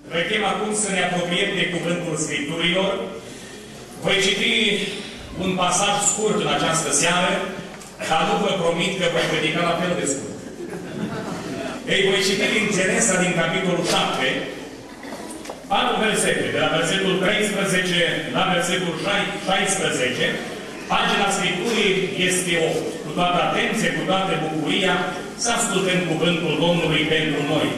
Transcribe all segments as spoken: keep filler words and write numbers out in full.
Vă chem acum să ne apropiem de Cuvântul Scripturilor. Voi citi un pasaj scurt în această seară, dar nu vă promit că voi predica la fel de scurt. Ei, voi citi din Genesa, din capitolul șapte, patru versete, de la versetul treisprezece la versetul șaisprezece, pagina Scripturii este opt. Cu toată atenție, cu toată bucuria, să ascultăm cuvântul Domnului pentru noi.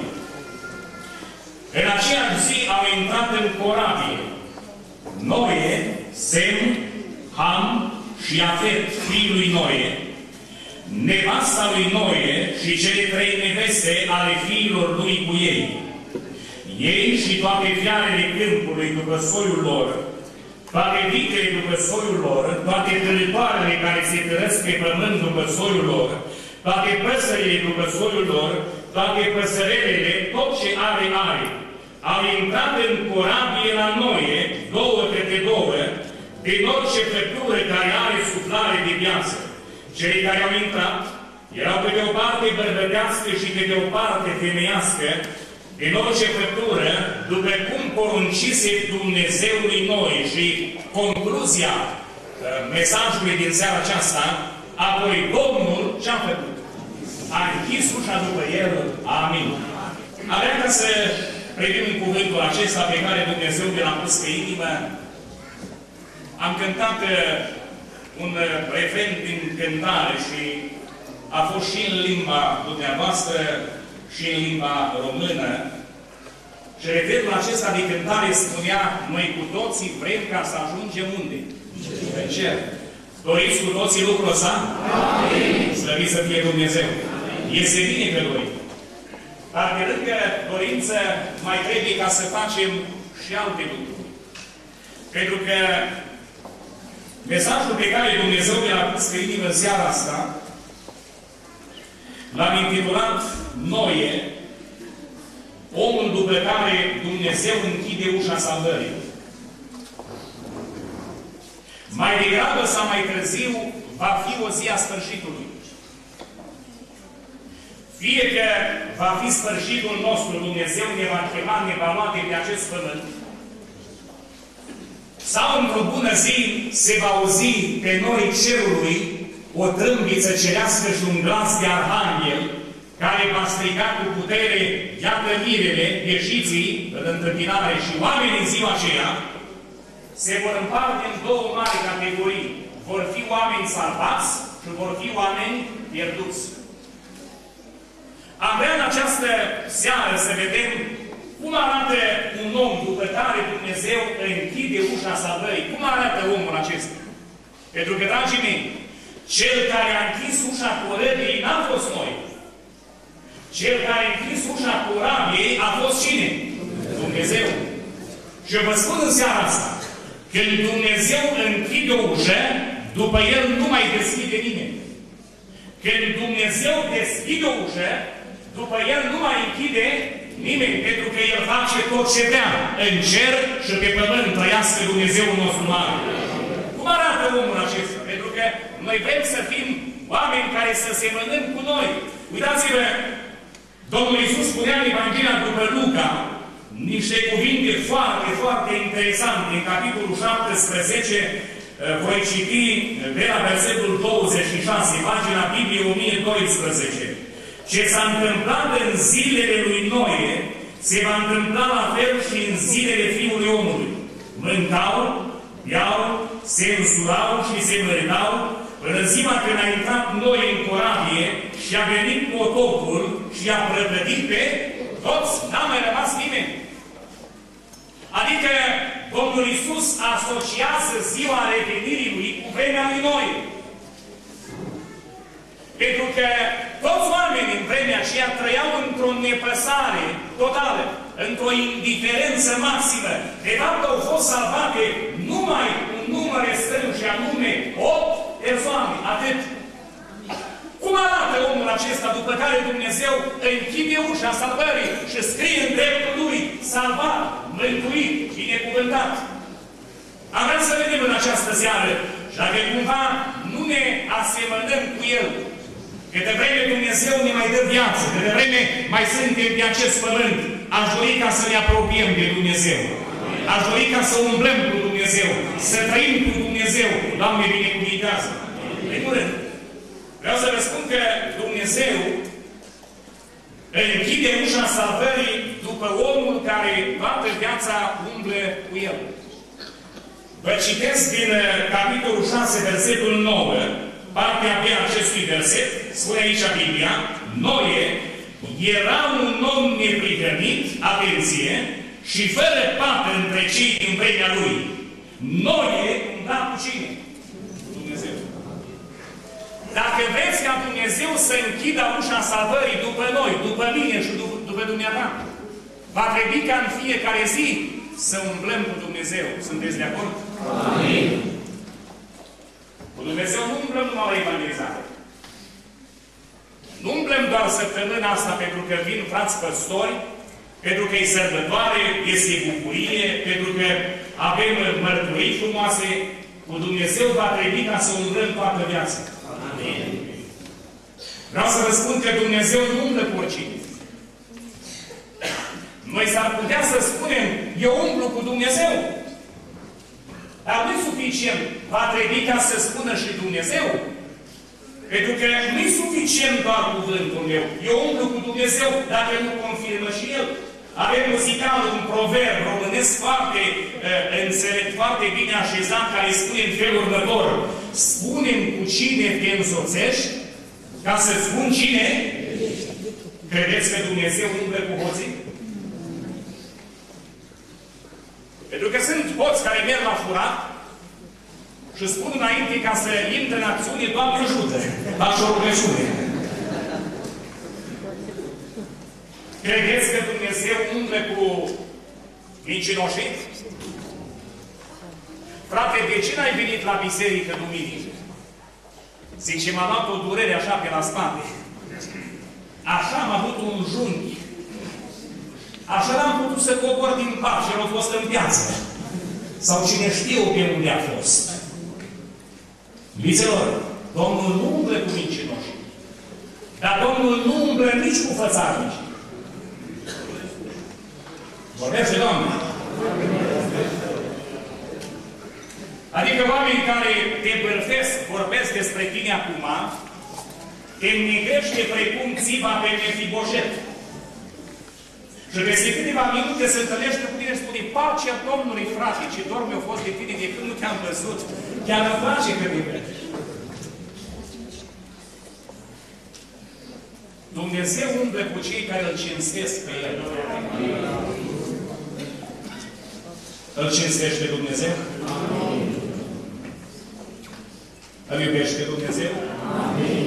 În aceeași zi au intrat în corabie Noe, Sem, Ham și Afet, fiul lui Noe, nevasta lui Noe și cele trei neveste ale fiilor lui cu ei. Ei și toate fiarele câmpului după soiul lor, toate vitele după soiul lor, toate târătoarele care se târăsc pe pământ după soiul lor, toate păsările după soiul lor, toate păsărelele, tot ce are, are. Au intrat în corabie la Noe, două câte două, din orice făptură care are suflare de viață. Cei care au intrat erau pe de o parte bărbătească și pe de o parte femeiască, din orice făptură, după cum poruncise Dumnezeului Noe. Și concluzia mesajului din seara aceasta, apoi Domnul ce-a făcut? A închis ușa după el. Amin. Avea ca să privim în cuvântul acesta pe care Dumnezeu mi l-a pus pe inimă. Am cântat un refren din cântare și a fost și în limba dumneavoastră și în limba română. Și refrenul acesta de cântare spunea: noi cu toții vrem ca să ajungem unde? În cer. Doriți cu toții lucrul ăsta? Amin. Slăvit să fie Dumnezeu. Este bine că dorim. Dar pe lângă dorință mai trebuie ca să facem și alte lucruri. Pentru că mesajul pe care Dumnezeu mi-a pus pe inimă în seara asta l-am intitulat Noe, omul după care Dumnezeu închide ușa salvării. Mai degrabă sau mai târziu va fi o zi a sfârșitului. Fie că va fi sfârșitul nostru, Dumnezeu ne va chema, ne va lua de pe acest pământ, sau într-o bună zi se va auzi pe noi cerului o trâmbiță cerească și un glas de arhanghel care va striga cu putere: iată mirele, ieșiți în întâmpinare. Și oamenii în ziua aceea se vor împarte în două mari categorii. Vor fi oameni salvați și vor fi oameni pierduți. Am vrea în această seară să vedem cum arată un om după care Dumnezeu închide ușa salvării. Cum arată omul acesta? Pentru că, dragii mei, cel care a închis ușa corăbiei n-a fost noi. Cel care a închis ușa corabiei a fost cine? Dumnezeu. Și eu vă spun în seara asta, când Dumnezeu închide o ușă, după el nu mai deschide nimeni. Când Dumnezeu deschide o ușă, după el nu mai închide nimeni, pentru că el face tot ce vrea în cer și pe pământ. Trăiască Dumnezeul nostru mare. Cum arată omul acesta? Pentru că noi vrem să fim oameni care să semănăm cu noi. Uitați-vă, Domnul Iisus spunea în Evanghelia după Luca niște cuvinte foarte, foarte interesante. În capitolul șaptesprezece voi citi de la versetul douăzeci și șase, pagina Bibliei o mie doisprezece. Ce s-a întâmplat în zilele lui Noe, se va întâmpla la fel și în zilele Fiului Omului. Mâncau, beau, se însurau și se măritau, până ziua când a intrat Noe în corabie și a venit potopul și a prăpădit pe toți. N-a mai rămas nimeni. Adică Domnul Iisus asociază ziua revenirii Lui cu vremea lui Noe. Pentru că toți oamenii în vremea aceea trăiau într-o nepăsare totală, într-o indiferență maximă. De fapt, au fost salvate numai un număr strâng și anume opt persoane. Atât. Cum arată omul acesta după care Dumnezeu închide ușa salvării și scrie în dreptul lui: salvat, mântuit, binecuvântat? Am vrea să vedem în această seară și dacă cumva nu ne asemănăm cu El, câte vreme Dumnezeu ne mai dă viață, câte vreme mai suntem pe acest pământ, aș dori ca să ne apropiem de Dumnezeu. Aș dori ca să umblăm cu Dumnezeu, să trăim cu Dumnezeu. Doamne, binecuvintează! În primul rând, vreau să vă spun că Dumnezeu închide ușa salvării după omul care toată viața umblă cu El. Vă citesc din capitolul șase, versetul nouă, partea B a acestui verset, spune aici Biblia, Noe era un om neprihănit, atenție, și fără pată între cei din vremea lui. Noe umbla cu cine? Dumnezeu. Dacă vreți ca Dumnezeu să închidă ușa salvării după noi, după mine și după, după dumneata, va trebui ca în fiecare zi să umblăm cu Dumnezeu. Sunteți de acord? Amin. Cu Dumnezeu nu umblăm numai la evangelizare. Nu umblăm doar săptămâna asta pentru că vin frați păstori, pentru că e sărbătoare, este bucurie, pentru că avem mărturii frumoase. Cu Dumnezeu va trebui ca să umblăm toată viața. Amin. Vreau să vă spun că Dumnezeu nu umblă cu oricine. Noi s-ar putea să spunem, eu umblu cu Dumnezeu. Dar nu e suficient. Va trebui ca să spună și Dumnezeu. Pentru că nu e suficient doar cuvântul meu. Eu umblu cu Dumnezeu dacă nu confirmă și El. Avem muzical un proverb românesc foarte uh, înțelept, foarte bine așezat, care spune în felul următor: spune-mi cu cine te însoțești, ca să spun cine. Credeți că Dumnezeu umblă cu hoții? Pentru că sunt hoți care merg la furat și spun înainte ca să intre în acțiune, Doamne ajută, faci o rugăciune. Credeți că Dumnezeu umblă cu mincinoșii? Frate, de ce n-ai venit la biserică duminică? Zice, m-a luat o durere așa pe la spate. Așa am avut un junghi. Așa n-am putut să cobor din pat și l-au fost în piață. Sau cine știe pe unde a fost. Iubiților, Domnul nu umblă cu mincinoși. Dar Domnul nu umblă nici cu fățarnici. Vorbește, Doamne! Adică oamenii care te bârfesc, vorbesc despre tine acum, te negrește precum țiva pe Mefiboset. Și peste câteva minute se întâlnește cu tine și spune: pacea Domnului, frate, ce dor mi-a fost de tine de când nu te-am văzut. Chiar îmi place că mi vede. Dumnezeu umblă cu cei care îl cinstesc pe El. Îl cinstește Dumnezeu? Amin. Îl iubește Dumnezeu? Amin.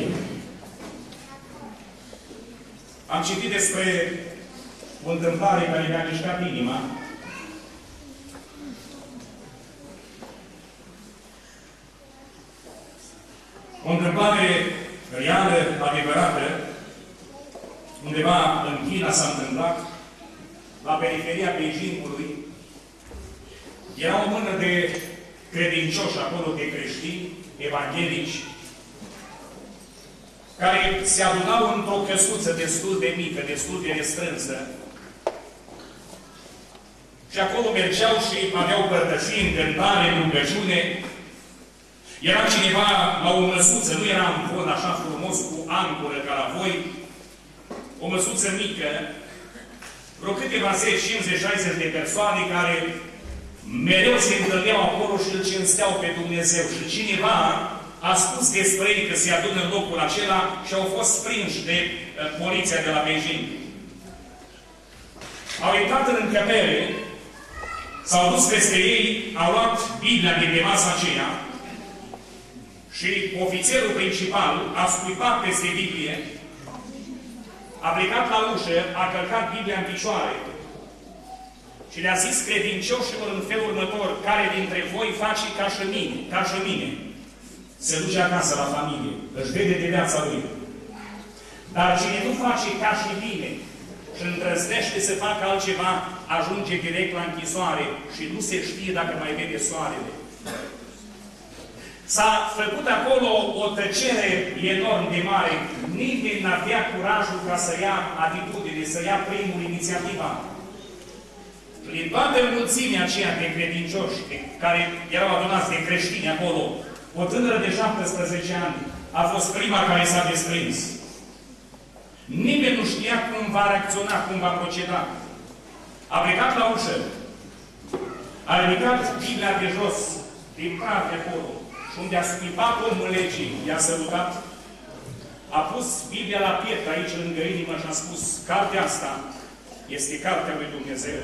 Am citit despre o întâmplare care mi-a mișcat inima. O întâmplare reală, adevărată, undeva în China s-a întâmplat, la periferia Beijingului. Era o mână de credincioși acolo, de creștini, evanghelici, care se adunau într-o căsuță destul de mică, destul de restrânsă. Și acolo mergeau și aveau părtășii, încântare, rugăciune. Era cineva la o măsuță, nu era în vod așa frumos, cu ancoră ca la voi, o măsuță mică, vreo câteva zeci, cincizeci, șaizeci de persoane care mereu se întâlneau acolo și îl cinsteau pe Dumnezeu. Și cineva a spus despre ei că se adună în locul acela și au fost prinși de uh, poliția de la Beijing. Au intrat în încăpere, s-au dus peste ei, au luat Biblia de pe masa aceea și ofițerul principal a scuipat peste Biblie, a plecat la ușă, a călcat Biblia în picioare și le-a zis credincioșilor în felul următor: care dintre voi face ca și mine, ca și mine, se duce acasă la familie, își vede de viața lui. Dar cine nu face ca și mine și îndrăznește să facă altceva, ajunge direct la închisoare și nu se știe dacă mai vede soarele. S-a făcut acolo o tăcere enorm de mare. Nimeni n-avea curajul ca să ia atitudine, să ia primul inițiativa. Și din toată mulțimea aceea de credincioși care erau adunați de creștini acolo, o tânără de șaptesprezece ani a fost prima care s-a desprins. Nimeni nu știa cum va reacționa, cum va proceda. A plecat la ușă, a ridicat Biblia de jos, din praf de acolo, și unde a scuipat omul legii, i-a sărutat, a pus Biblia la piept aici, lângă inimă, și a spus, cartea asta este cartea lui Dumnezeu.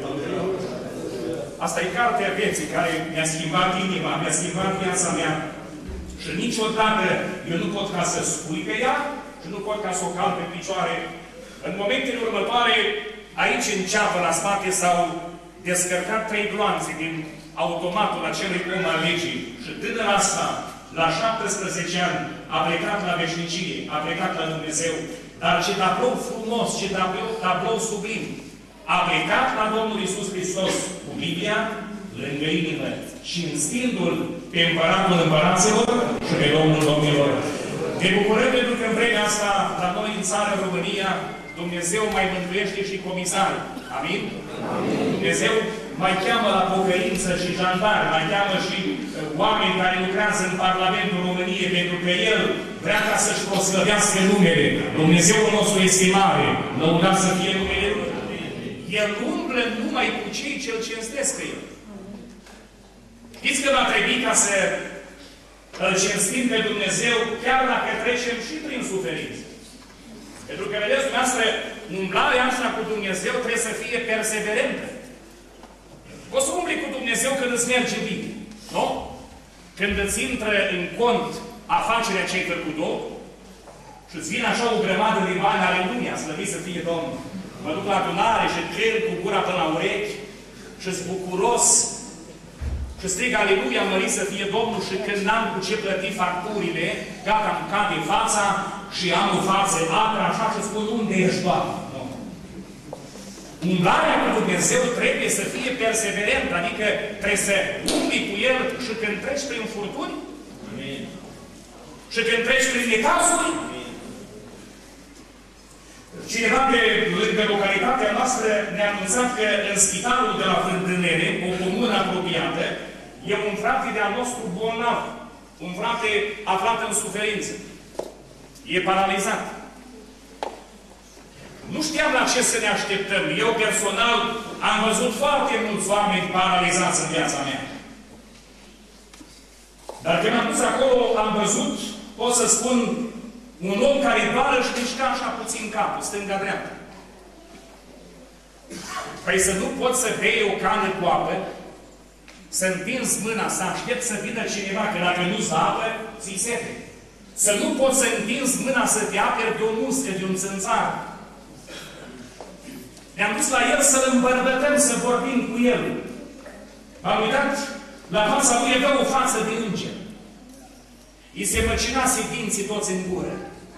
Asta e cartea vieții care mi-a schimbat inima, mi-a schimbat viața mea. Și niciodată eu nu pot ca să spui pe ea și nu pot ca să o cal pe picioare. În momentele următoare, aici în ceapă, la spate, s-au descărcat trei gloanțe din automatul acelui om al legii. Și tânăra asta, la șaptesprezece ani, a plecat la veșnicie, a plecat la Dumnezeu. Dar ce tablou frumos, ce tablou, tablou sublim. A plecat la Domnul Iisus Hristos cu Biblia lângă inimă, cinstindu-L pe Împăratul Împăraților și pe Domnul Domnilor. Ne bucurăm pentru că în vremea asta, la noi în țară, în România, Dumnezeu mai mântuiește și comisari. Amin? Amin? Dumnezeu mai cheamă la pocăință și jandarmi, mai cheamă și uh, oameni care lucrează în Parlamentul României, pentru că El vrea ca să-și proslăvească numele. Dumnezeul nostru este mare, lăudat să fie numele Lui. El umblă numai cu cei ce îl cinstesc pe El. Știți că va trebui ca să îl cinstim pe Dumnezeu, chiar dacă trecem și prin suferință. Pentru că, vedeți, dumneavoastră, umblarea asta cu Dumnezeu trebuie să fie perseverentă. O să umbli cu Dumnezeu când îți merge bine. Nu? Când îți intră în cont afacerea ce-ai făcut-o și îți vine așa o grămadă de bani, aleluia, slăvit să fie Domnul. Mă duc la adunare și cânt cu gura până la urechi și-s bucuros și strig aleluia, mărit să fie Domnul, și când n-am cu ce plăti facturile, gata, îmi cade fața și am o față acră, așa, și spun, unde ești, Doamne? Nu. Umblarea cu Dumnezeu trebuie să fie perseverentă, adică trebuie să umbli cu El și când treci prin furtuni, Amin. Și când treci prin necazuri, cineva de lângă localitatea noastră ne-a anunțat că în spitalul de la Fântânele, o comună apropiată, e un frate de-al nostru bolnav. Un frate aflat în suferință. E paralizat. Nu știam la ce să ne așteptăm. Eu personal am văzut foarte mulți oameni paralizați în viața mea. Dar când am dus acolo, am văzut, pot să spun, un om care doar își mișca așa puțin capul, stânga-dreapta. Păi să nu poți să bei o cană cu apă, să întinzi mâna, să aștept să vină cineva, că dacă nu-ți dă apă, ți-i sete. Să nu poți să întinzi mâna să te aperi de o muscă, de un țânțar. Ne-am dus la el să-l îmbărbătăm, să vorbim cu el. M-am uitat la fața lui, avea o față de înger. I se măcinase dinții toți în gură.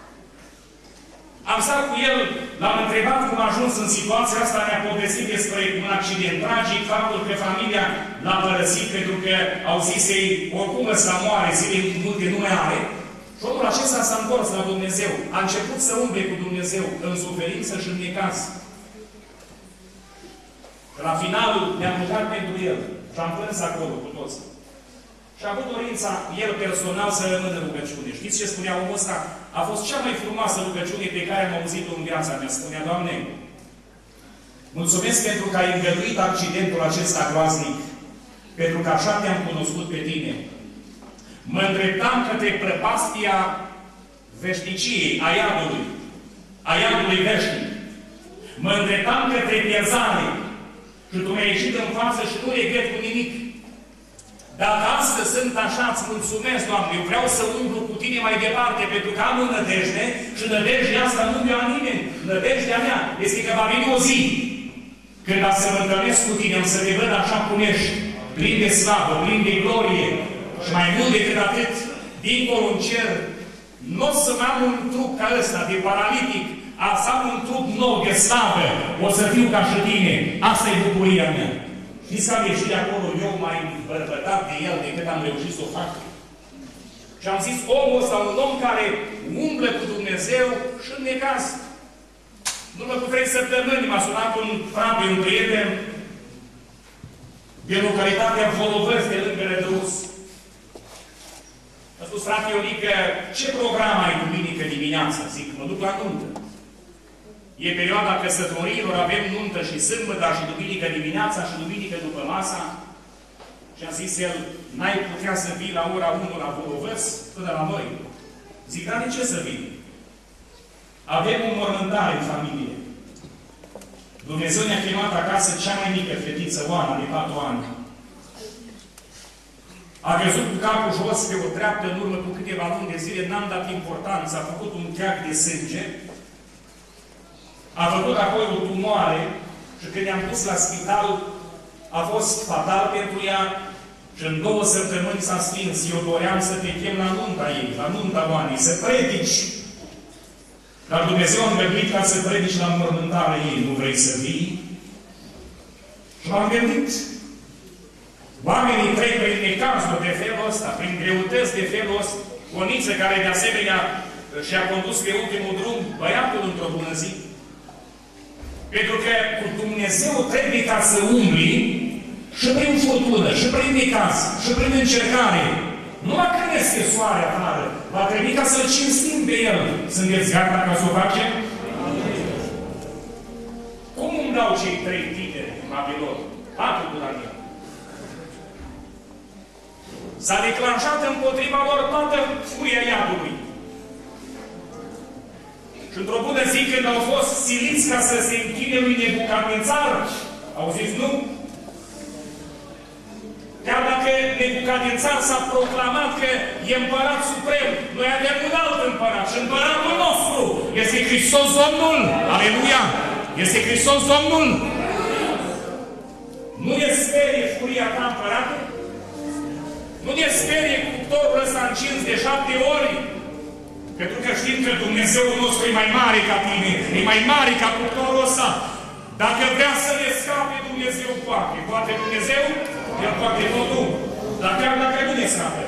Am stat cu el, l-am întrebat cum a ajuns în situația asta, ne-a povestit despre un accident tragic, faptul că familia l-a părăsit pentru că au zis ei, oricum ăsta moare, zile multe nu mai are. Și omul acesta s-a întors la Dumnezeu. A început să umble cu Dumnezeu în suferință și în necaz. La final ne-am rugat pentru el și am plâns acolo cu toți. Și a avut dorința, el personal, să rămână în rugăciune. Știți ce spunea omul ăsta? A fost cea mai frumoasă rugăciune pe care am auzit-o în viața mea. Spunea, Doamne, mulțumesc pentru că ai îngăduit accidentul acesta groaznic, pentru că așa te-am cunoscut pe tine. Mă îndreptam către prăpastia veșniciei, a iadului, a iadului veșnic. Mă îndreptam către pierzare și tu mi-ai ieșit în față și nu regret cu nimic. Dacă astăzi sunt așa, îți mulțumesc, Doamne, eu vreau să umblu cu tine mai departe, pentru că am o nădejde și nădejdea asta nu mi-o a nimeni. Nădejdea mea este că va veni o zi când a să mă întâlnesc cu tine, am să te văd așa cum ești, plin de slavă, plin de glorie și mai mult decât atât, dincolo în cer, nu o să mai am un trup ca ăsta, de paralitic, a să am un trup nou de slavă, o să fiu ca și tine. Asta e bucuria mea. Știți că am ieșit de acolo, eu mai bărbătat de el decât am reușit să o fac. Și am zis, omul ăsta, un om care umblă cu Dumnezeu și în necaz. După cu trei săptămâni m-a sunat un frate, un prieten, de localitatea Volovăți, de lângă Rădăuț. A spus, frate Ionică, ce program ai duminică dimineața? Zic, mă duc la nuntă. E perioada căsătoriilor, avem nuntă și sâmbătă, și duminică dimineața, și duminică după masa. Și a zis el, n-ai putea să vii la ora unu la Volovăți până la noi? Zic, dar de ce să vin? Avem un mormântare în familie. Dumnezeu ne-a chemat acasă cea mai mică fetiță, Oana, de patru ani. A căzut cu capul jos pe o treaptă în urmă cu câteva luni de zile, n-am dat importanță, a făcut un cheac de sânge, a făcut apoi o tumoare și când i-am dus la spital, a fost fatal pentru ea și în două săptămâni s-a stins. Eu doream să te chem la nunta ei, la nunta Oanei, să predici. Dar Dumnezeu a îngăduit ca să predici la mormântarea ei. Nu vrei să vii? Și m-am gândit. Oamenii trec prin necazuri de felul ăsta, prin greutăți de felul ăsta. O niță care de asemenea și-a condus pe ultimul drum băiatul într-o bună zi. Pentru că cu Dumnezeu trebuie ca să umbli și prin furtună, și prin necaz, și prin încercare. Nu va când este soare afară, va trebui ca să-L cinstim pe El. Sunteți gata ca să o facem? Cum umblau cei trei tineri în Babilon? Patru cu Daniel. S-a declanșat împotriva lor toată furia iadului. Și într-o bună zi, când au fost siliți ca să se închine lui Nebucadnețar, au zis nu. Chiar dacă Nebucadnețar s-a proclamat că e împărat suprem, noi avem un alt împărat și împăratul nostru este Hristos Domnul. Aleluia! Este Hristos Domnul. Nu ne sperie furia ta, împărate? Nu ne sperie cuptorul ăsta încins de șapte ori? Pentru că știm că Dumnezeul nostru e mai mare ca tine, e mai mare ca cuptorul ăsta. Dacă vrea să ne scape, Dumnezeu poate. Poate Dumnezeu, El poate totul. Dar chiar dacă nu ne scape.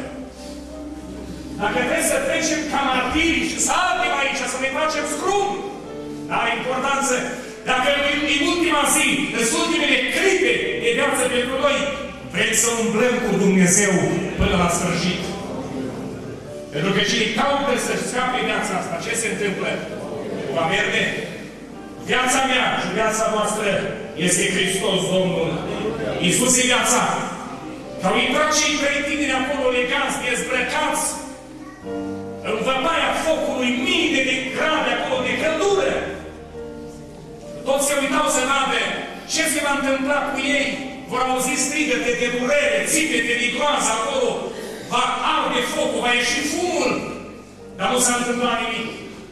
Dacă trebuie să trecem ca martiri și să ardem aici, să ne facem scrum, are importanță. Dacă în ultima zi, în ultimele clipe de viață pentru noi, vrem să umblăm cu Dumnezeu până la sfârșit. Pentru că cine caută să-și scape viața asta, ce se întâmplă? Va verde. Viața mea și viața noastră este Hristos Domnul. Iisus e viața. Că au intrat cei trei tineri acolo legați, dezbrăcați, în văpaia focului, mii de grade acolo, de căldură. Toți se uitau să vadă ce se va întâmpla cu ei. Vor auzi strigăte de durere, țipete de groază acolo. Va arde focul, va ieși fumul. Dar nu s-a întâmplat nimic.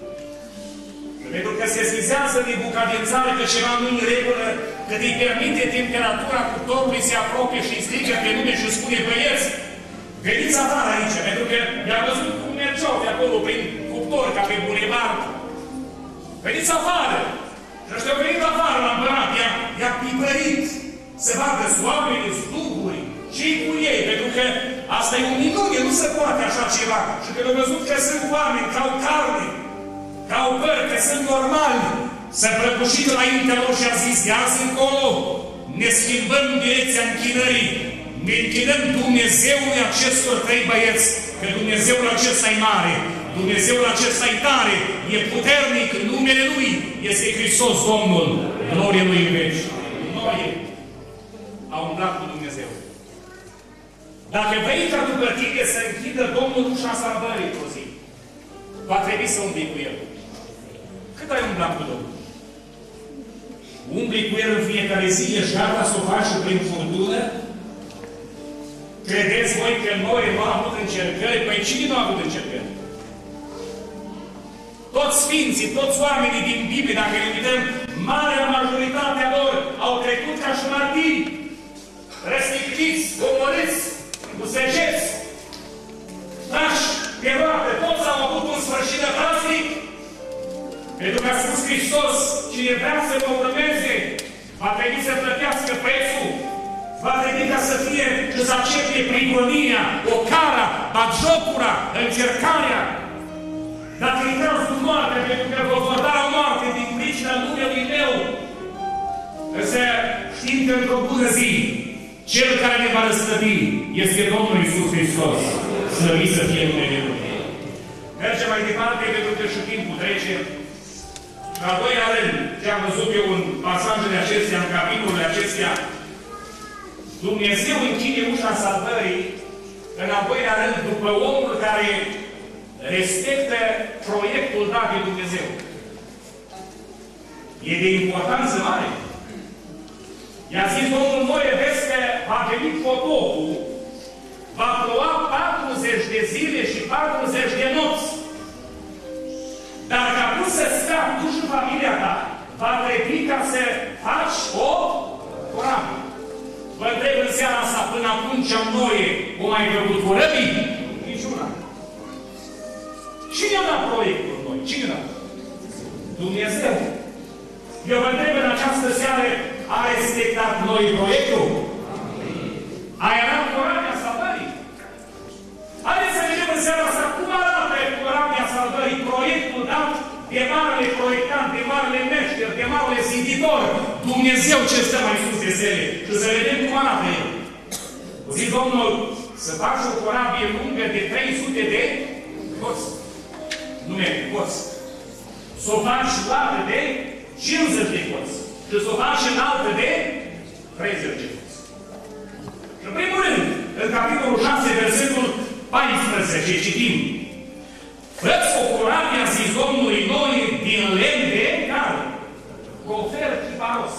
Pentru că se schizează Nebucadnețar că ceva nu-i în regulă, că îi permite temperatura cuptorului, se apropie și îi strigă pe nume și spune, băieți, veniți afară aici, pentru că i-a văzut cum mergeau de acolo prin cuptor, ca pe bulevard. Veniți afară! Și ăștia au venit afară la împărat, i-a pipărit să vadă oamenii, duhuri, ce-i cu ei, pentru că asta e o minune, nu se poate așa ceva. Și când au văzut că sunt oameni, că au carne, că au păr, că sunt normali, s-a prăbușit înaintea lor și a zis, de azi încolo, ne schimbăm direcția închinării, ne închinăm Dumnezeului acestor trei băieți, că Dumnezeul acesta e mare, Dumnezeul acesta e tare, e puternic, numele Lui este Hristos Domnul, glorie Lui în veci. Noi au umblat cu Dumnezeu. Dacă vrei ca după tine să închidă Domnul ușa salvării într-o zi, va trebui să umbli cu El. Cât ai umblat cu Domnul? Umbli cu El în fiecare zi, ești gata să o faci prin furtună? Credeți voi că noi nu am avut încercări? Păi cine nu a avut încercări? Toți sfinții, toți oamenii din Biblie, dacă ne uităm, marea majoritatea lor au trecut ca și martiri, răstigniți, omorâți, cu săgeți, trași pe roate, toți au avut un sfârșit de praznic. Pentru că a spus Hristos, cine vrea să mă urmeze, va trebui să plătească prețul, va trebui ca să fie, să se accepte prigonia, ocara, batjocura, încercarea. Dacă intrați cu moarte, pentru că vă vor da moarte din pricina numelui meu, să știm că într-o bună zi, Cel care ne va răstăvi este Domnul Iisus Hristos. Slăvit să fie numele Lui. Mergem mai departe, pentru că și timpul trece. Și al doilea rând, ce am văzut eu în pasajele acestea, în capitolele acestea, Dumnezeu închide ușa salvării, în al doilea rând, după omul care respectă proiectul dat de Dumnezeu. E de importanță mare. I-a zis Domnul Noe, vezi că va veni potopul, va ploua patruzeci de zile și patruzeci de nopți. Dar ca tu să scapi tu și familia ta, va trebui ca să faci o corabie. Vă întreb în seara asta, până atunci am Noe, o mai făcut corăbii? Niciuna. Cine a dat proiectul noi? Cine a dat? Dumnezeu. Eu vă întreb în această seară, a respectat noi proiectul? A erat corabia salvării? Haideți să vedem în seara asta cum arată corabia salvării, proiectul dat de marele proiectant, de marele meșter, de marele ziditor, Dumnezeu ce stă mai sus de sele. Și să vedem cum arată el. Zic Domnul, să faci o corabie lungă de trei sute de coți. Nu merge, coți. Să o faci lată de cincizeci de coți. Și să o faci înaltă de treizeci de coți. Și în primul rând, în capitolul șase, versetul paisprezece, citim: fă-ți o corabie, a zis Domnului Noe, din lemn de care? Gofer chiparos.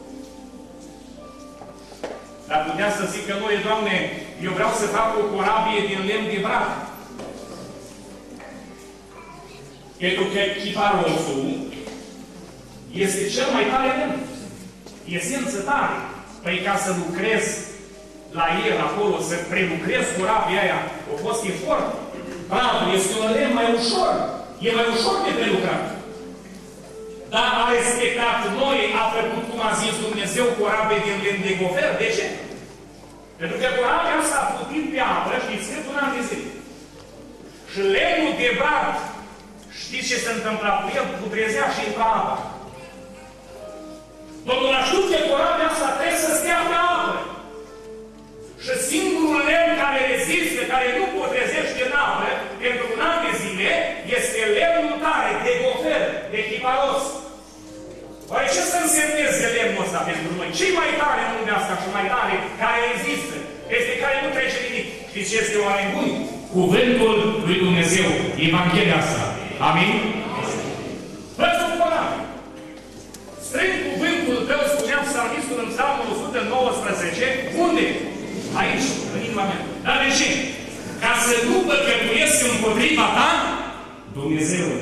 Dar putea să zică Noe, Doamne, eu vreau să fac o corabie din lemn de brad. Pentru că chiparosul este cel mai tare lemn. Esență tare. Păi ca să lucrezi la el acolo, să prelucrezi corabia aia, a fost efort. Bradul este un lemn mai ușor. E mai ușor de prelucrat. Dar a respectat Noe, a făcut, cum a zis Dumnezeu, corabie din lemn de gofer. De ce? Pentru că corabia asta a putit pe apă, știți cât un an de zi. Și lemnul de brad, știți ce se întâmpla cu el? Putrezea și intra apa. Domnul a știut că corabia asta trebuie să stea pe apă. Și singurul lemn care rezistă, care nu putrezește în apă, pentru un an de zile, este lemnul tare, de gofer, de chiparos. Oare ce să însemneze lemnul ăsta pentru noi? Ce mai tare în lumea asta și mai tare, care rezistă, peste care nu trece nimic? Știți ce este oare bun? Cuvântul lui Dumnezeu, Evanghelia asta. Amin? Fă-ți o corabie. Strâng cuvântul tău, spuneam psalmistul în Psalmul o sută nouăsprezece, unde? Aici, în inima mea. Dar de ce? Ca să nu păcătuiesc împotriva ta, Dumnezeule.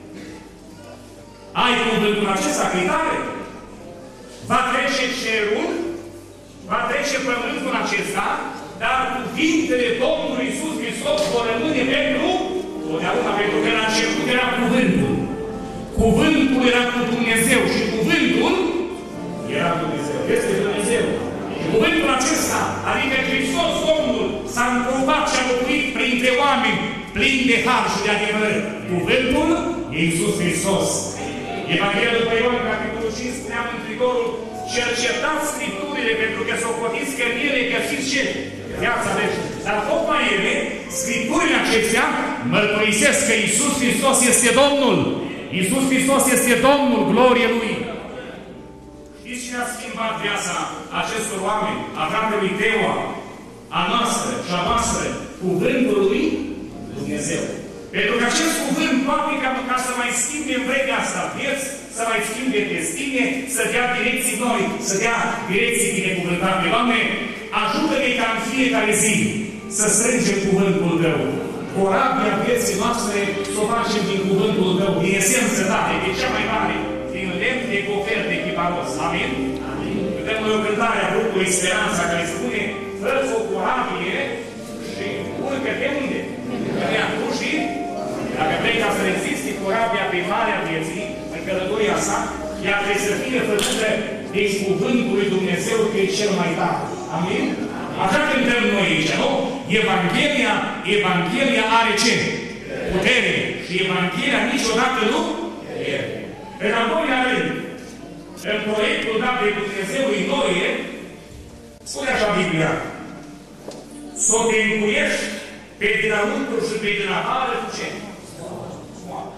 Ai cuvântul acesta, că-i tare? Va trece cerul, va trece pământul acesta, dar cuvintele Domnului Iisus Hristos vor rămâne pentru totdeauna, pentru că la început era cuvântul. Cuvântul era cu Dumnezeu și cuvântul era Dumnezeu. Este Dumnezeu. Și cuvântul acesta, adică Hristos Domnul, s-a încrupat și a locuit printre oameni plini de har și de adevăr. Cuvântul e Iisus Hristos. Evanghelia după Ioan, capitolul cinci, spuneam în trigorul: cercetați Scripturile, pentru că socotiți că în ele găsiți ce? Viața veșnică. Dar tocmai ele, Scripturile acestea, mărturisesc că Iisus Hristos este Domnul. Iisus Hristos este Domnul, glorie Lui. Știți cine a schimbat viața acestor oameni? A fratelui Teoa, a noastră și a noastră, cuvântul lui Dumnezeu. Pentru că acest cuvânt poate ca, ca să mai schimbe în vremea asta vieți, să mai schimbe destine, să dea direcții noi, să dea direcții binecuvântate. Doamne, ajută-ne ca în fiecare zi să strângem cuvântul Tău. Corabia vieții noastre să o facem din cuvântul Tău, din esență tare, de cea mai tare, din lemn de gofer, de chiparos. Amin? Amin. Vedem noi o cântare a grupului Speranța care spune: fă-ți o corabie și urcă de unde? Că ne-a dus și dacă vrei ca să reziste corabia pe marea vieții, în călătoria sa, ea trebuie să fie făcută din cuvântul lui Dumnezeu, că e cel mai tare. Amin? Așa cântăm noi aici, nu? Evanghelia, Evanghelia are ce? Putere. Și Evanghelia niciodată nu pierde. În al doilea rând, în proiectul dat de Dumnezeu în Noe, Spune așa Biblia. S-o te încuiești pe dinăuntru și pe din afară cu ce? Smoală.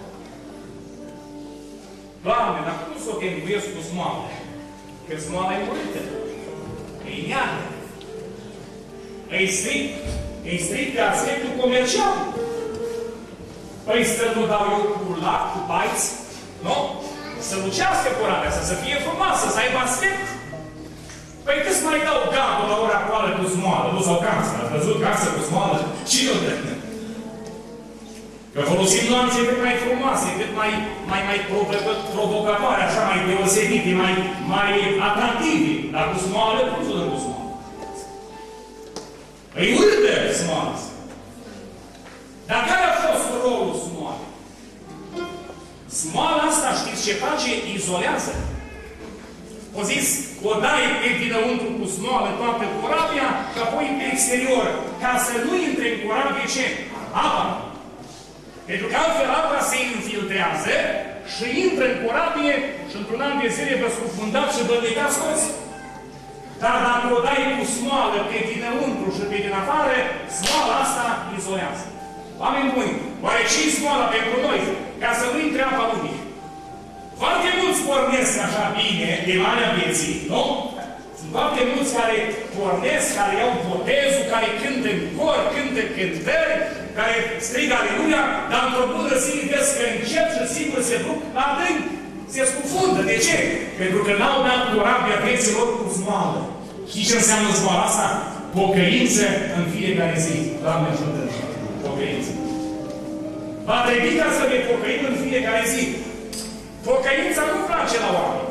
Doamne, dar cum s-o te încuiesc cu smoală? Că smoala e murită. E neagă. E strict. E strict pe aspectul comercial. Păi să nu dau eu cu lac, cu baiți, nu? Să lucească corabia, să, să fie frumoasă, să aibă aspect. Păi câți mai dau gardul la ora actuală cu smoală, nu sau casă? Ați văzut casă cu smoală? Cine o dă? Că folosim nuanțe cât mai frumoase, cât mai, mai, mai provocatoare, așa mai deosebite, mai, mai atractive. Dar cu smoală, cum să dăm cu smoală? Păi urâtă smoală. Dar care a fost rolul smoalei? Smoala asta, știți ce face? Izolează. O zis, o dai pe dinăuntru cu smoală toată corabia, și apoi pe exterior, ca să nu intre în corabie ce? Apa. Pentru că altfel apa se infiltrează și intră în corabie și într-un an de zile vă scufundați și vă legați toți. Dar dacă o dai cu smoală pe dinăuntru și pe din afară, smoala asta izolează. Oameni buni, oare ce-i smoala pentru noi? Ca să nu intre apa lumii. Foarte mulți pornesc așa bine de marea vieții, nu? Sunt foarte mulți care pornesc, care iau botezul, care cântă în cor, cântă cântări, care strigă aleluia, dar într-o bună zi vezi că încet și sigur se duc la adânc, se scufundă. De ce? Pentru că n-au dat corabia vieților cu smoală. Știi ce înseamnă smoala asta? Pocăință în fiecare zi. Doamne ajută! Pocăință. Va trebui ca să ne pocăim în fiecare zi. Pocăința nu place la oameni.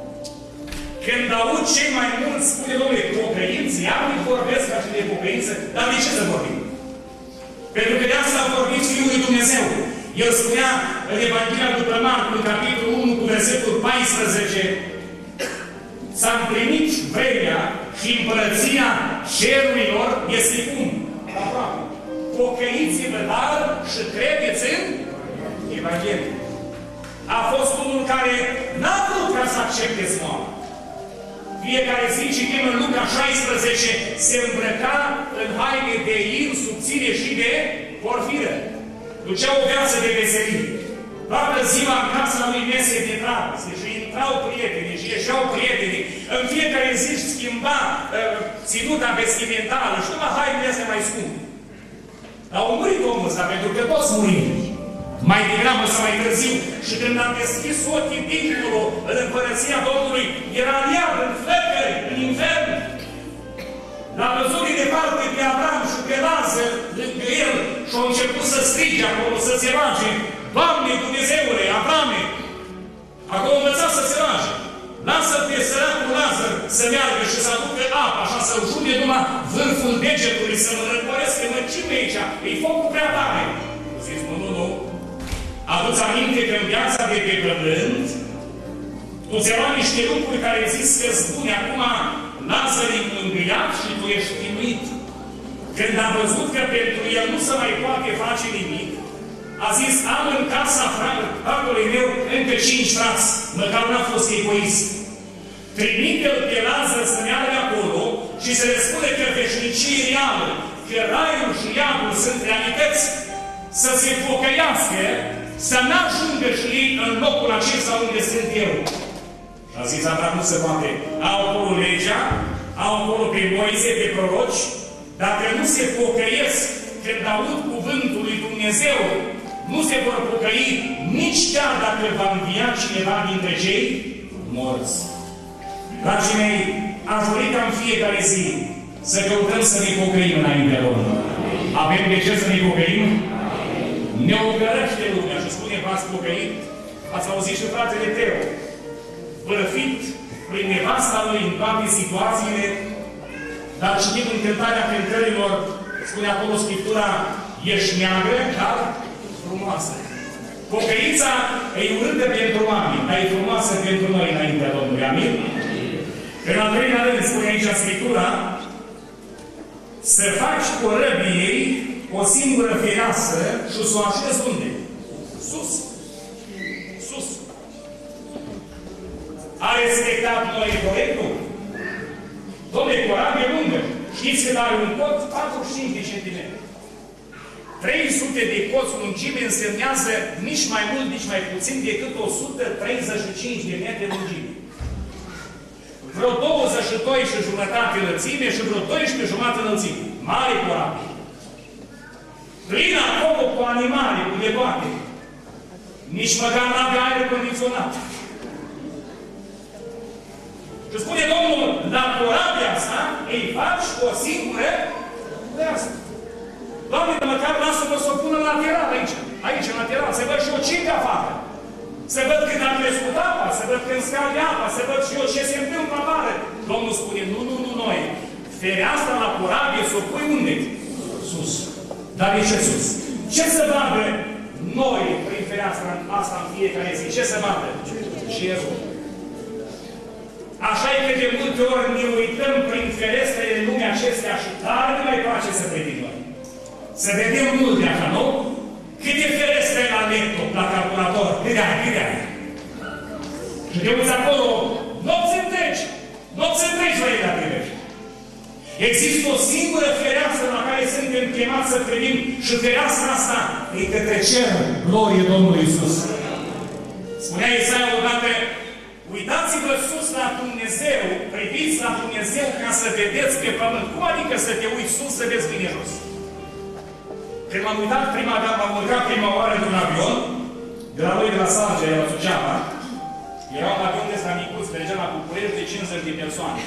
Când aud cei mai mulți spune, domnule, pocăință, iar nu vorbesc ca și de pocăință, dar de ce să vorbim? Pentru că de asta a vorbit Fiul lui Dumnezeu. El spunea în Evanghelia după Marcu, în capitolul unu, cu versetul paisprezece, s-a împlinit vremea și împărăția cerurilor este cum? Aproape. Pocăiți-vă, dar și credeți în Evanghelie. A fost unul care n-a vrut ca să accepte smoala. Fiecare zi, citim în Luca șaisprezece, se îmbrăca în haine de ir, subțire și de porfiră. Ducea o viață de veselie. Toată ziua în casa lui mese de dragoste și intrau prietenii și ieșeau prietenii. În fiecare zi își schimba uh, ținuta vestimentală și numai hainele astea mai scumpe. Dar au murit omul ăsta, pentru că toți murim. Mai degrabă sau mai târziu. Și când am deschis ochii dincolo în împărăția Domnului, era în iad, în flăcări, în infern. L-a văzut de departe pe Avram și pe Lazar lângă el și au început să strige acolo, să se roage. Doamne Dumnezeule, Avrame! Acolo învăța să se roage. Lasă-l pe săracul Lazar să meargă și să aducă apă, așa să ujude numai vârful degetului, să mă răcoaresc, că mă cime aici, e focul prea tare. Zici, nu, nu, nu. Adu-ți aminte că în viața de pe pământ, tu ți-ai luat niște lucruri care zis că spune acum Lazar e mângâiat și tu ești chinuit. Când a văzut că pentru el nu se mai poate face nimic, a zis, am în casa tatălui meu încă cinci frați, măcar n-a fost egoist. Trimite-l pe Lazar să meargă acolo și să le spune că veșnicie reală, că raiul și iadul sunt realități, să se pocăiască, să n-ajungă și ei în locul acesta unde sunt eu. Și a zis, Avram, nu se poate. Au acolo legea, au acolo pe Moise, pe proroci, dacă nu se pocăiesc când aud cuvântul lui Dumnezeu, nu se vor pocăi nici chiar dacă va învia cineva dintre cei morți. Dragii mei, aș dori ca în fiecare zi să căutăm să ne pocăim înaintea Domnului. Avem de ce să ne pocăim? Ne ocărăște lumea și spune, v-ați pocăit? Ați auzit și fratele Teo, bărăfit prin nevasta lui în toate situațiile, dar citim în cântarea cântărilor, spune acolo Scriptura, ești neagră, dar frumoasă. Pocăința e urâtă pentru oameni, dar e frumoasă pentru noi înaintea Domnului. Amin? În al treilea rând, spune aici Scriptura, să faci corăbiei o singură fereastră și să o așezi unde? Sus. Sus. A respectat noi proiectul? Dom'le, corabie lungă. Știți cât are un cot? patruzeci și cinci de centimetri. trei sute de coți lungime însemnează nici mai mult, nici mai puțin decât o sută treizeci și cinci de metri lungime. Vreo douăzeci și doi și jumătate înălțime și vreo doisprezece jumătate înălțime. Mare corabie. Plin acolo cu animale, cu de toate. Nici măcar n-avea aer condiționat. Și spune Domnul, la corabia asta îi faci o singură de asta. Doamne, măcar lasă-mă să o pună în lateral aici. Aici, în lateral. Să văd și eu ce afară. Să văd când a crescut apa, să văd când scade apa, să văd și eu ce se întâmplă afară. Domnul spune, nu, nu, nu, noi. Fereastra la corabie să o pui unde? Sus. Dar de ce sus? Ce să vadă noi prin fereastra asta în fiecare zi? Ce să vadă? Cerul. Așa e că de multe ori ne uităm prin ferestrele în lumea acestea și tare nu mai place să vedem noi. Să vedem multe așa, nu? Câte ferestre la laptop, la calculator? Câte ai, câte ai? Și te uiți acolo, nopți întregi, nopți întregi la ei la privești. Există o singură fereastră la care suntem chemați să privim și fereastra asta e către cer, glorie Domnului Iisus. Spunea Isaia odată, uitați-vă sus la Dumnezeu, priviți la Dumnezeu ca să vedeți pe pământ. Cum adică să te uiți sus să vezi bine jos? Când m-am uitat prima dată, m-am urcat prima oară într-un avion, de la noi de la Sargea, la Suceava, era un avion de ăsta micuț, mergea la București de cincizeci de persoane.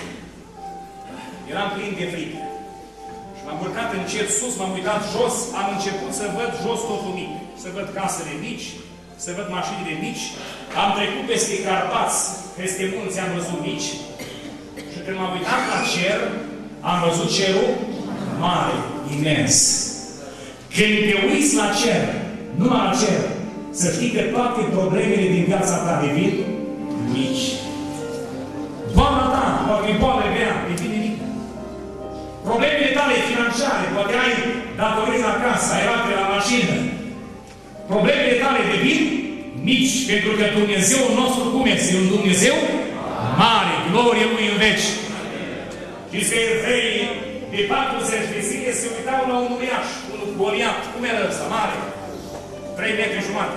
Eram plin de frică. Și m-am urcat încet sus, m-am uitat jos, am început să văd jos totul mic. Să văd casele mici, să văd mașinile mici. Am trecut peste Carpați, peste munți, am văzut mici. Și când m-am uitat la cer, am văzut cerul mare, imens. Când te uiți la cer, numai la cer, să știi că toate problemele din viața ta devin mici. Doamna ta, poate e boală grea, devine mică. Problemele tale financiare, poate ai datoriți la casă, ai rate la mașină. Problemele tale devin mici, pentru că Dumnezeul nostru cum este? E un Dumnezeu mare, glorie Lui în veci. Știți că evreii de patruzeci de zile se uitau la un uriaș, un Goliat. Cum era ăsta? Mare. Trei metri jumate.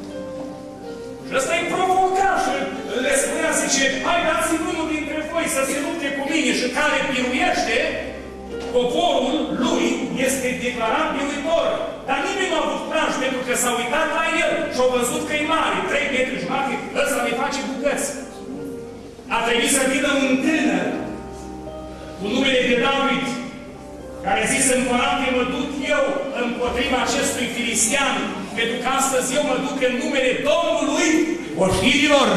Și ăsta îi provoca și le spunea, zice, hai dați-mi unul dintre voi să se lupte cu mine și care biruiește, poporul lui este declarat biruitor. Dar nimeni nu a avut curaj pentru că s-a uitat la el și a văzut că e mare, trei metri jumate, ăsta le face bucăți. A trebuit să vină un tânăr cu numele de David, care a zis, împărate, mă duc eu împotriva acestui filistean, pentru că astăzi eu mă duc în numele Domnului oștirilor.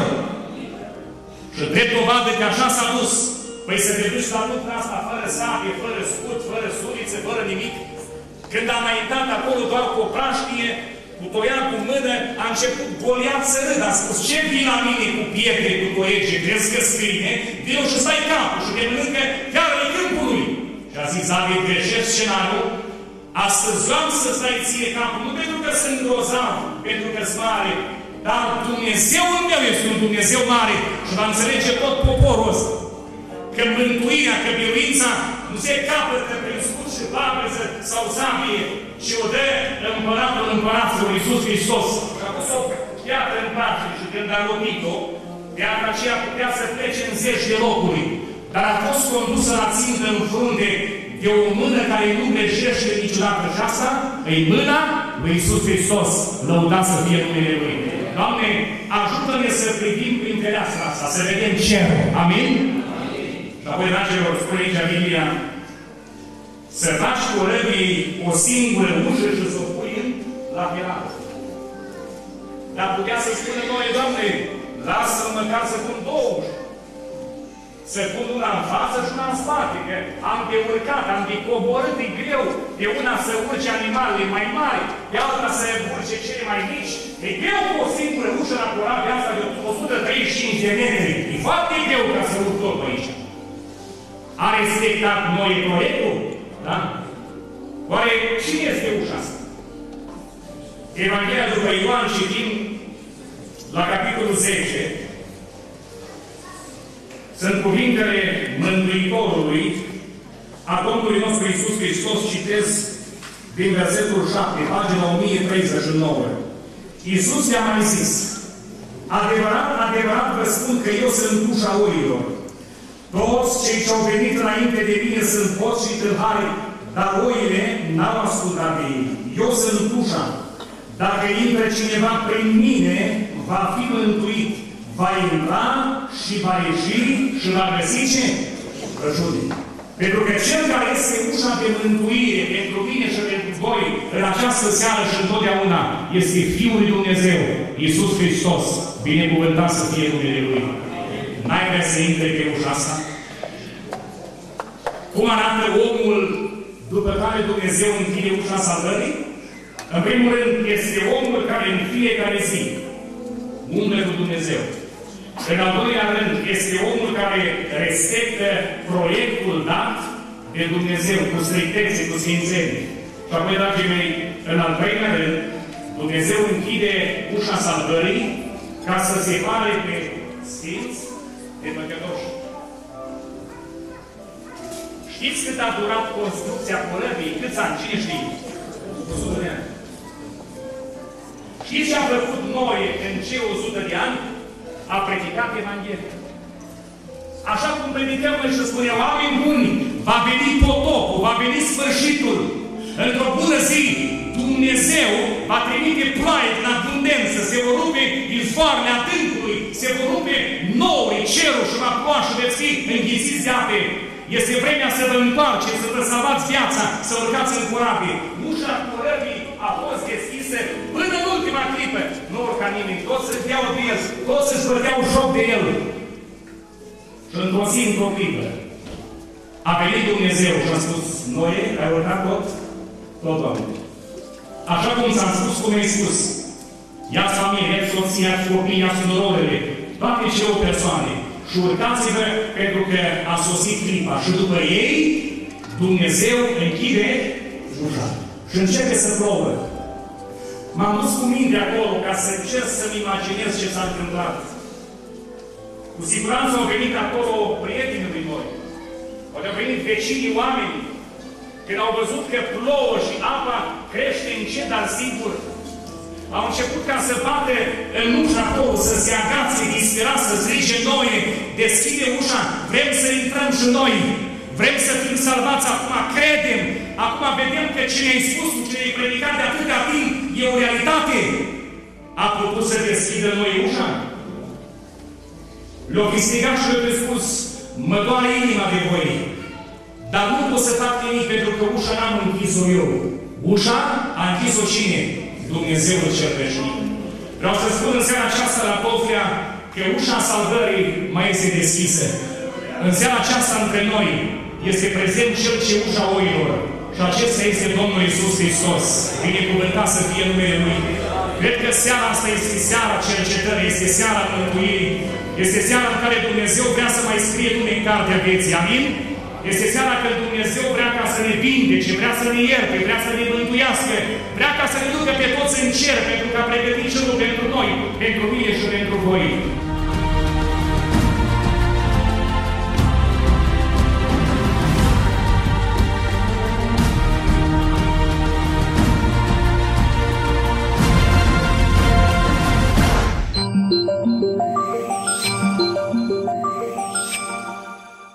Și drept dovadă că așa s-a dus. Păi să te duci la lupta asta fără sabie, fără scut, fără surițe, fără nimic. Când a înaintat acolo doar cu o praștie, cu toiac cu mână, a început Goliat să râdă. A spus, ce vin la mine cu pietre, cu toiege, crezi că scrie? Vino și stai capul și te mănâncă chiar în câmpul lui. Și a zis, David, greșești scenariul. Astăzi am să stai ție capul, nu pentru că sunt grozav, pentru că sunt mare, dar Dumnezeul meu este un Dumnezeu mare și va înțelege tot poporul ăsta. Că mântuirea, că biruința nu se capătă prin scut și babeză sau sabie, ci o dă împăratul împăraților Iisus Hristos. Și a pus-o piatră în parte și când a lovit-o, piatra aceea putea să plece în zeci de locuri, dar a fost condusă la țintă în frunte de o mână care nu greșește niciodată. Și asta e mâna lui Iisus Hristos, lăudat să fie numele Lui. Doamne, ajută-ne să privim prin fereastra asta, să vedem cerul. Amin? Și apoi, dragilor, spune aici Biblia, să faci cu răbii o singură ușă și să o pui în lateral. Dar putea să spună noi, Doamne, lasă-mă măcar să pun două uși. Să pun una în față și una în spate, că am de urcat, am de coborât, e greu. De una să urce animalele mai mari, de alta să urce cele mai mici. E greu cu o singură ușă la corabia asta de o sută treizeci și cinci de metri. E foarte greu ca să urc tot aici. A respectat noi proiectul? Da? Oare cine este ușa asta? Evanghelia după Ioan citim la capitolul zece. Sunt cuvintele Mântuitorului, a Domnului nostru Iisus Hristos, citez din versetul șapte, pagina o mie treizeci și nouă. Iisus le-a mai zis: adevărat, adevărat vă spun că eu sunt ușa oilor. Toți cei ce au venit înainte de mine sunt hoți și tâlhari, dar oile n-au ascultat de ei. Eu sunt ușa. Dacă intră cineva prin mine, va fi mântuit. Va intra și va ieși și va găsi ce? Răjune. Pentru că Cel care este ușa de mântuire pentru mine și pentru voi în această seară și întotdeauna este Fiul lui Dumnezeu, Iisus Hristos. Binecuvântat să fie numele Lui. N-ai vrea să intre pe ușa asta? Cum arată omul după care Dumnezeu închide ușa salvării? În primul rând, este omul care în fiecare zi umblă cu Dumnezeu. În al doilea rând, este omul care respectă proiectul dat de Dumnezeu, cu strictețe, cu sfințenie. Și apoi, dragii mei, în al treilea rând, Dumnezeu închide ușa salvării ca să separe pe sfinți de păcătoși. Știți cât a durat construcția Corăbii? Câți ani? Cine știe? o sută de ani. Știți ce a făcut Noe în cei o sută de ani? A predicat Evanghelia. Așa cum predicăm noi și spuneau, oameni buni, va veni potopul, va veni sfârșitul. Într-o bună zi, Dumnezeu va trimite ploaie din abundență, se vor rupe izvoarele adâncului, se vor rupe nouri, cerul și va ploa și veți fi înghițiți de ape. Este vremea să vă întoarceți, să vă salvați viața, să urcați în corabie. Ușa corăbii a fost deschisă până în ultima clipă. Nu urca nimeni, toți să-și deau de el, toți să-și băteau joc de el. Și într-o zi, într-o clipă, a venit Dumnezeu și a spus: Noe, ai urcat tot? Tot, Doamne. Așa cum s-a spus, cum ai spus, ia-ți familie, ia-ți soția, ia-ți copii, ia-ți nororele, toate cele persoane. Și urcați-vă pentru că a sosit clipa. Și după ei, Dumnezeu închide ușa. Și începe să plouă. M-am dus cu minte acolo ca să încerc să-mi imaginez ce s-a întâmplat. Cu siguranță au venit acolo prietenii lui noi. Au venit vecinii oameni. Când au văzut că plouă și apa crește încet, dar sigur, au început ca să bată în ușa acolo, să se agațe, disperat, să strige: Noe, deschide ușa, vrem să intrăm și noi, vrem să fim salvați, acum credem, acum vedem că ce ne-ai spus, ce ne-ai predicat de atâta timp, e o realitate. A putut să deschidă noi ușa? Le-au câștigat și le-au spus: mă doare inima de voi, dar nu pot să fac nimic pentru că ușa n-am închis-o eu. Ușa a închis-o cine? Dumnezeul cel veșnic. Vreau să spun în seara aceasta la Poflea că ușa salvării mai este deschisă. În seara aceasta între noi este prezent Cel ce ușa oilor. Și acesta este Domnul Iisus Hristos. Binecuvântat să fie numele Lui. Cred că seara asta este seara cercetării, este seara mântuirii. Este seara în care Dumnezeu vrea să mai scrie nume în cartea vieții. Amin? Este seara când Dumnezeu vrea ca să ne vindece, vrea să ne ierte, vrea să ne mântuiască, vrea ca să ne ducă pe toți în cer, pentru că a pregătit cerul pentru noi, pentru mine și pentru voi.